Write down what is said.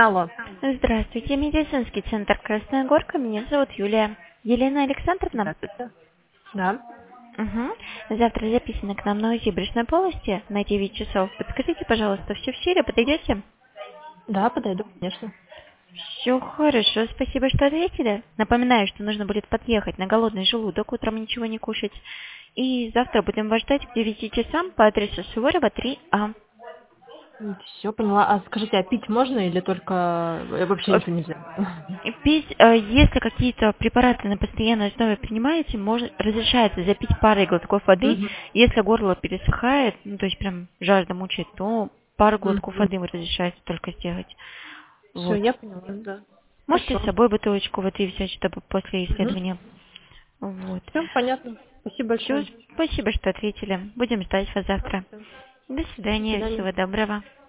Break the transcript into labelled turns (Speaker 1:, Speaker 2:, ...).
Speaker 1: Алло.
Speaker 2: Здравствуйте, медицинский центр «Красная Горка». Меня зовут Юлия. Елена Александровна?
Speaker 1: Здравствуйте. Да.
Speaker 2: Угу. Завтра записано к нам на УЗИ брюшной полости на 9 часов. Подскажите, пожалуйста, все в силе, подойдете?
Speaker 1: Да, подойду, конечно.
Speaker 2: Все хорошо, спасибо, что ответили. Напоминаю, что нужно будет подъехать на голодный желудок, утром ничего не кушать. И завтра будем вас ждать к 9 часам по адресу Суворова 3А.
Speaker 1: Все, поняла. А скажите, а пить можно или только вообще ничего нельзя?
Speaker 2: Пить, если какие-то препараты на постоянной основе принимаете, разрешается запить парой глотков воды.
Speaker 1: Мгм.
Speaker 2: Если горло пересыхает, ну то есть прям жажда мучает, то пару глотков
Speaker 1: Мгм.
Speaker 2: воды разрешается только сделать.
Speaker 1: Все,
Speaker 2: Вот.
Speaker 1: я поняла, да.
Speaker 2: Можете с
Speaker 1: Хорошо.
Speaker 2: собой бутылочку воды взять, чтобы после
Speaker 1: Угу.
Speaker 2: исследования. Вот.
Speaker 1: Все, понятно. Спасибо
Speaker 2: Все,
Speaker 1: большое.
Speaker 2: спасибо, что ответили. Будем ждать вас
Speaker 1: Да,
Speaker 2: завтра.
Speaker 1: всё.
Speaker 2: До
Speaker 1: До
Speaker 2: свидания,
Speaker 1: свидания.
Speaker 2: всего доброго.